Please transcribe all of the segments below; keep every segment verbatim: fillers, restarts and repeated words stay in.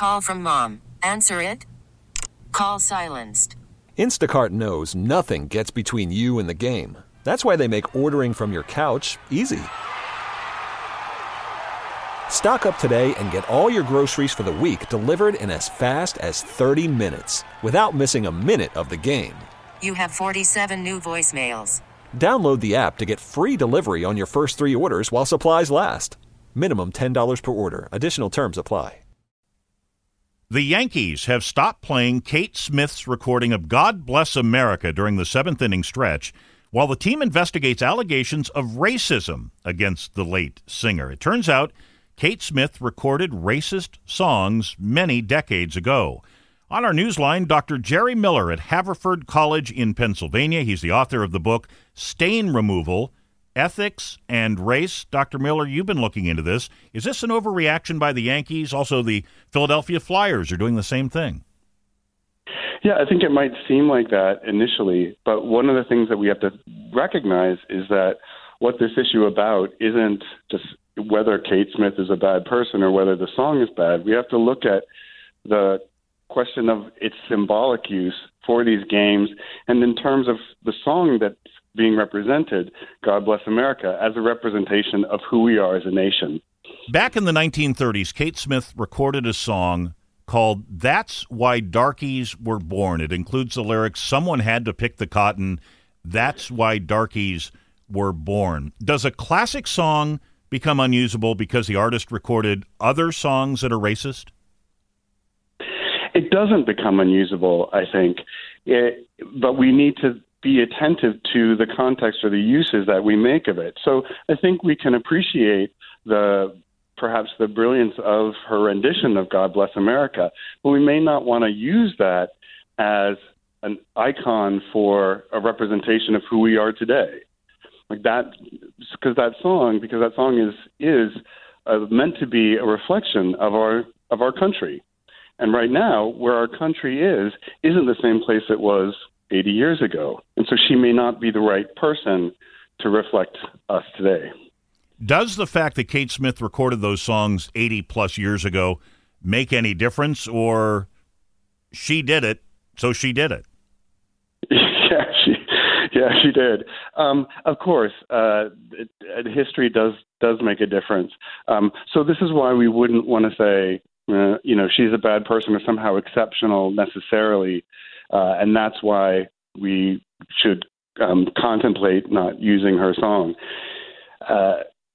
Call from mom. Answer it. Call silenced. Instacart knows nothing gets between you and the game. That's why they make ordering from your couch easy. Stock up today and get all your groceries for the week delivered in as fast as thirty minutes without missing a minute of the game. You have forty-seven new voicemails. Download the app to get free delivery on your first three orders while supplies last. Minimum ten dollars per order. Additional terms apply. The Yankees have stopped playing Kate Smith's recording of God Bless America during the seventh inning stretch while the team investigates allegations of racism against the late singer. It turns out Kate Smith recorded racist songs many decades ago. On our newsline, Doctor Jerry Miller at Haverford College in Pennsylvania. He's the author of the book Stain Removal, Ethics and Race. Doctor Miller, you've been looking into this. Is this an overreaction by the Yankees? Also, the Philadelphia Flyers are doing the same thing. Yeah, I think it might seem like that initially, but one of the things that we have to recognize is that what this issue about isn't just whether Kate Smith is a bad person or whether the song is bad. We have to look at the question of its symbolic use for these games and in terms of the song that's being represented, God Bless America, as a representation of who we are as a nation. Back in the nineteen thirties, Kate Smith recorded a song called That's Why Darkies Were Born. It includes the lyrics, someone had to pick the cotton, that's why darkies were born. Does a classic song become unusable because the artist recorded other songs that are racist? It doesn't become unusable, I think, it, but we need to be attentive to the context or the uses that we make of it. So I think we can appreciate the perhaps the brilliance of her rendition of God Bless America, but we may not want to use that as an icon for a representation of who we are today. Like that, because that song, because that song is is uh, meant to be a reflection of our of our country, and right now, where our country is, isn't the same place it was eighty years ago, and so she may not be the right person to reflect us today. Does the fact that Kate Smith recorded those songs eighty plus years ago make any difference, or she did it, so she did it? yeah, she. Yeah, she did. Um, of course, uh, it, it, history does does make a difference. Um, so this is why we wouldn't want to say, uh, you know, she's a bad person or somehow exceptional necessarily, uh, and that's why we should um, contemplate not using her song. Uh,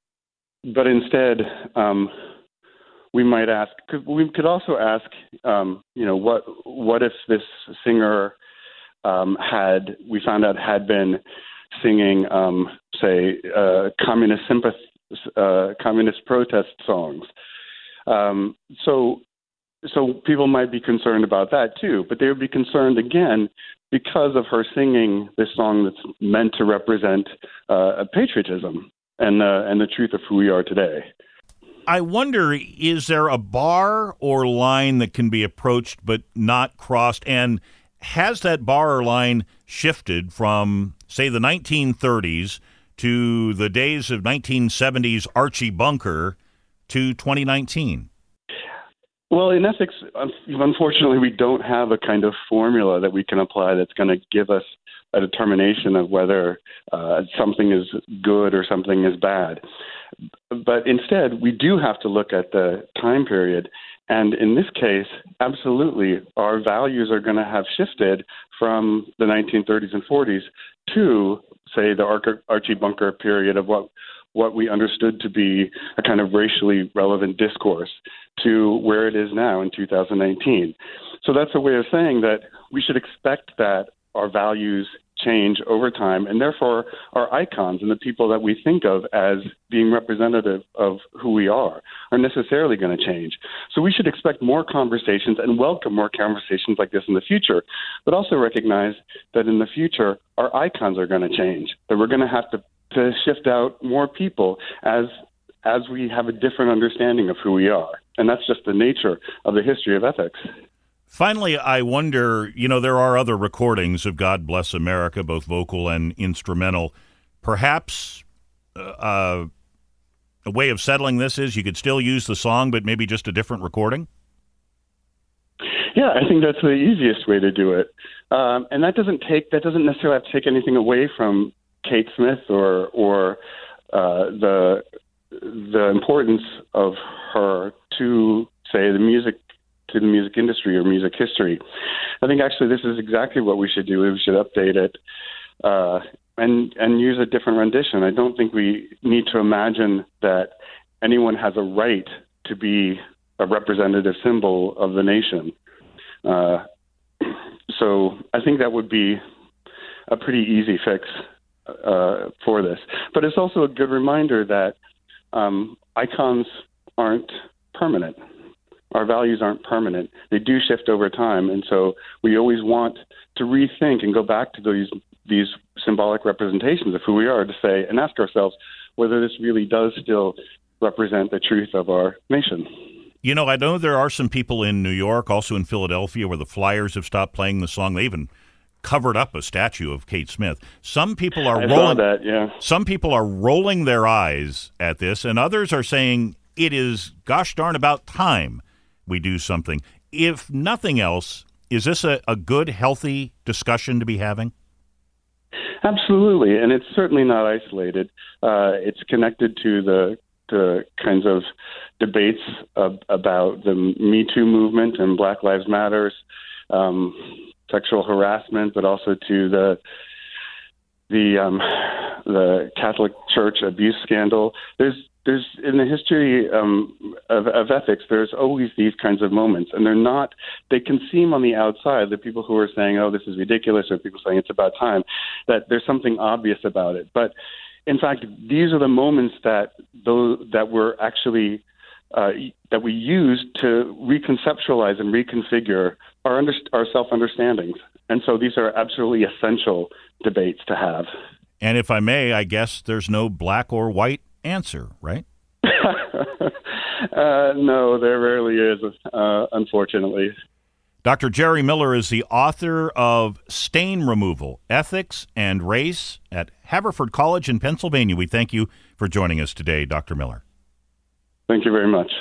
but instead, um, we might ask. We could also ask, um, you know, what what if this singer Um, had we found out had been singing, um, say, uh, communist sympath- uh, communist protest songs. Um, so, so people might be concerned about that too. But they would be concerned again because of her singing this song that's meant to represent uh, patriotism and uh, and the truth of who we are today. I wonder, is there a bar or line that can be approached but not crossed? And has that bar or line shifted from, say, the nineteen thirties to the days of nineteen seventies Archie Bunker to twenty nineteen? Well, in ethics, unfortunately, we don't have a kind of formula that we can apply that's going to give us a determination of whether uh, something is good or something is bad. But instead, we do have to look at the time period. And in this case, absolutely, our values are going to have shifted from the nineteen thirties and forties to, say, the Ar- Archie Bunker period of what what we understood to be a kind of racially relevant discourse to where it is now in two thousand nineteen. So that's a way of saying that we should expect that our values change over time, and therefore our icons and the people that we think of as being representative of who we are are necessarily going to change. So we should expect more conversations and welcome more conversations like this in the future, but also recognize that in the future our icons are going to change, that we're going to have to, to shift out more people as as we have a different understanding of who we are. And that's just the nature of the history of ethics. Finally, I wonder, you know, there are other recordings of God Bless America, both vocal and instrumental. Perhaps uh, a way of settling this is you could still use the song, but maybe just a different recording? Yeah, I think that's the easiest way to do it, um, and that doesn't take that doesn't necessarily have to take anything away from Kate Smith or or uh, the the importance of her to, say, the music to the music industry or music history. I think actually this is exactly what we should do. We should update it uh, and and use a different rendition. I don't think we need to imagine that anyone has a right to be a representative symbol of the nation. Uh, so I think that would be a pretty easy fix uh, for this. But it's also a good reminder that um, icons aren't permanent. Our values aren't permanent. They do shift over time. And so we always want to rethink and go back to these these symbolic representations of who we are to say and ask ourselves whether this really does still represent the truth of our nation. You know, I know there are some people in New York, also in Philadelphia, where the Flyers have stopped playing the song. They even covered up a statue of Kate Smith. Some people are I rolling saw that, yeah. Some people are rolling their eyes at this, and others are saying it is gosh darn about time we do something. If nothing else, is this a, a good, healthy discussion to be having? Absolutely, and it's certainly not isolated. Uh, it's connected to the the kinds of debates uh, about the Me Too movement and Black Lives Matters, um, sexual harassment, but also to the the um, the Catholic Church abuse scandal. There's there's in the history um, of, of ethics, there's always these kinds of moments, and they're not. They can seem on the outside, the people who are saying, "Oh, this is ridiculous," or people saying it's about time, that there's something obvious about it, but in fact, these are the moments that those that we're actually uh, that we use to reconceptualize and reconfigure our under, our self-understandings. And so these are absolutely essential debates to have. And if I may, I guess there's no black or white answer, right? uh, no, there rarely is, uh, unfortunately. Doctor Jerry Miller is the author of Stain Removal, Ethics and Race at Haverford College in Pennsylvania. We thank you for joining us today, Doctor Miller. Thank you very much.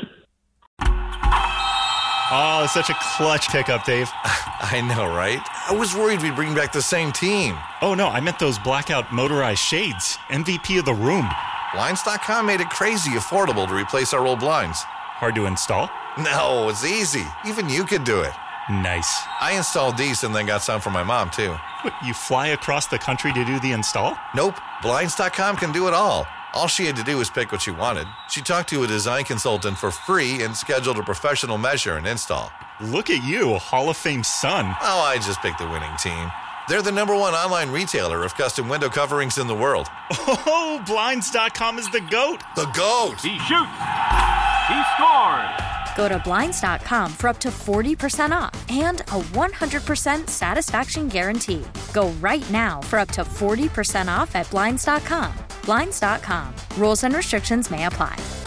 Oh, it's such a clutch pickup, Dave. I know, right? I was worried we'd bring back the same team. Oh, no, I meant those blackout motorized shades. M V P of the room. Blinds dot com made it crazy affordable to replace our old blinds. Hard to install? No, it's easy. Even you could do it. Nice. I installed these and then got some for my mom, too. What, you fly across the country to do the install? Nope. Blinds dot com can do it all. All she had to do was pick what she wanted. She talked to a design consultant for free and scheduled a professional measure and install. Look at you, a Hall of Fame son. Oh, I just picked the winning team. They're the number one online retailer of custom window coverings in the world. Oh, Blinds dot com is the GOAT. The GOAT! He shoots! He scores! Go to Blinds dot com for up to forty percent off and a one hundred percent satisfaction guarantee. Go right now for up to forty percent off at Blinds dot com. Blinds dot com. Rules and restrictions may apply.